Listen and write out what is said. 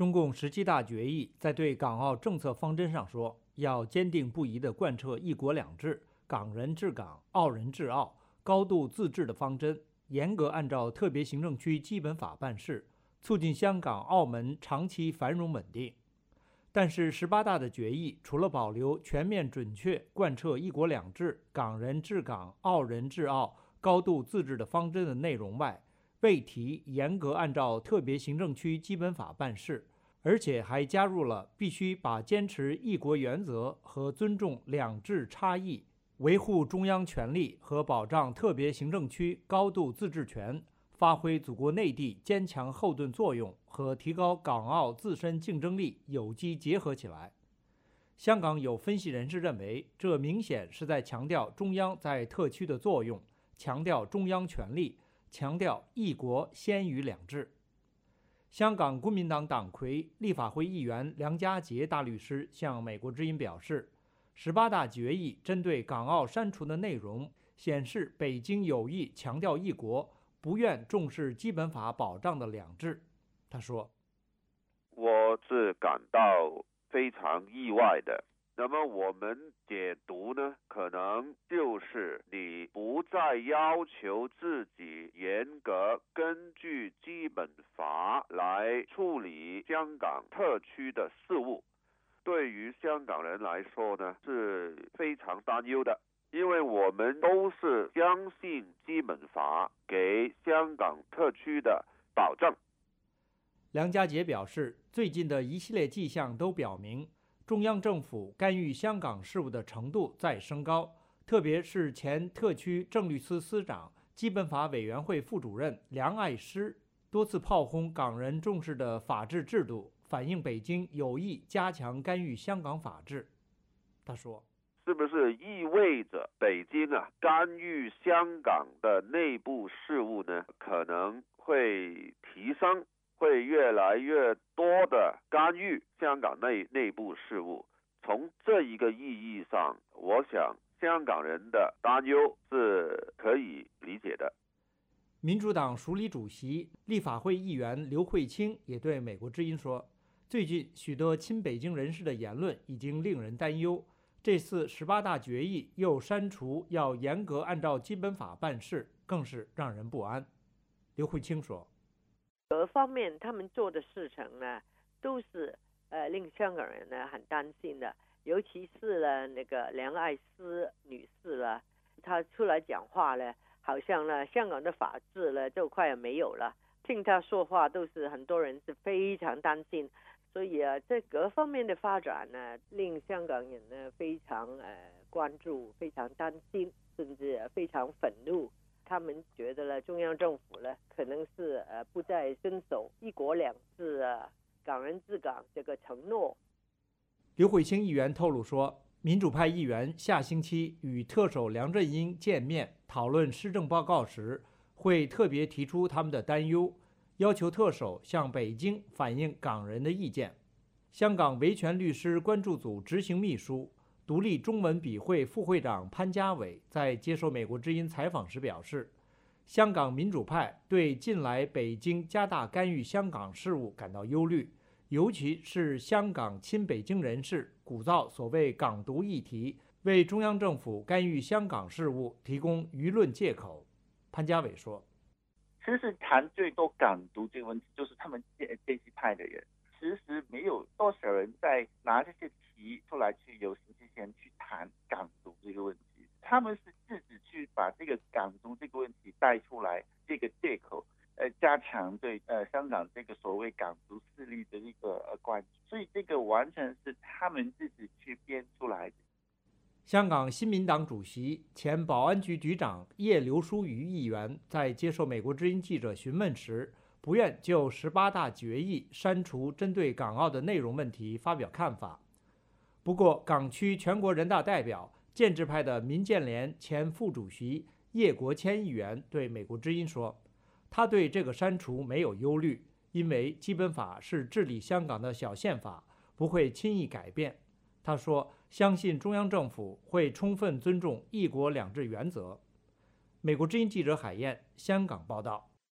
中共17大决议在对港澳政策方针上说，要坚定不移地贯彻一国两制、港人治港、澳人治澳、高度自治的方针，严格按照特别行政区基本法办事，促进香港、澳门长期繁荣稳定。但是18大的决议除了保留全面准确贯彻一国两制、港人治港、澳人治澳、高度自治的方针的内容外，未提严格按照特别行政区基本法办事，而且还加入了必须把坚持一国原则和尊重两制差异、维护中央权力和保障特别行政区高度自治权、发挥祖国内地坚强后盾作用和提高港澳自身竞争力有机结合起来。香港有分析人士认为，这明显是在强调中央在特区的作用，强调中央权力，强调一国先于两制。香港公民党党魁、立法会议员梁家杰大律师向美国之音表示，18大决议针对港澳删除的内容显示北京有意强调一国，不愿重视基本法保障的两制。他说， 我是感到非常意外的。那么我们解读呢，可能就是你不再要求自己严格根据基本法来处理香港特区的事务。对于香港人来说呢，是非常担忧的，因为我们都是相信基本法给香港特区的保障。 梁家杰表示，最近的一系列迹象都表明，中央政府干预香港事务的程度在升高，特别是前特区政律司司长、基本法委员会副主任梁爱诗多次炮轰港人重视的法治制度，反映北京有意加强干预香港法治。他说， 是不是意味着北京干预香港的内部事务呢？可能会提升，会越来越多的干预香港内部事务。从这一个意义上，我想香港人的担忧是可以理解的。 民主党署理主席、立法会议员刘慧卿也对美国之音说，最近许多亲北京人士的言论已经令人担忧，这次18大决议又删除要严格按照基本法办事，更是让人不安。刘慧卿说， 各方面他们做的事情呢，都是令香港人呢很担心的，尤其是呢那个梁爱诗女士了，她出来讲话呢，好像呢香港的法治呢就快要没有了，听她说话都是很多人是非常担心，所以这各方面的发展呢，令香港人呢非常关注，非常担心，甚至非常愤怒。他们觉得呢，中央政府呢可能是不再遵守一国两制港人治港这个承诺。 刘慧卿议员透露说，民主派议员下星期与特首梁振英见面讨论施政报告时，会特别提出他们的担忧，要求特首向北京反映港人的意见。香港维权律师关注组执行秘书、独立中文笔会副会长潘家伟在接受美国之音采访时表示，香港民主派对近来北京加大干预香港事务感到忧虑，尤其是香港亲北京人士鼓噪所谓港独议题，为中央政府干预香港事务提供舆论借口。潘家伟说， 其实谈最多港独这个问题，就是他们这一派的人，其实没有多少人在拿这些题出来去有实际前去谈港独这个问题，他们是自己去把这个港独这个问题带出来，这个借口加强对香港这个所谓港独势力的一个关注，所以这个完全是他们自己去编出来的。 香港新民党主席、前保安局局长叶刘淑仪议员在接受美国之音记者询问时，不愿就18大决议删除针对港澳的内容问题发表看法。不过，港区全国人大代表、建制派的民建联前副主席叶国谦议员对美国之音说，他对这个删除没有忧虑，因为基本法是治理香港的小宪法，不会轻易改变。他说，相信中央政府会充分尊重一国两制原则。美国之音记者海燕，香港报道。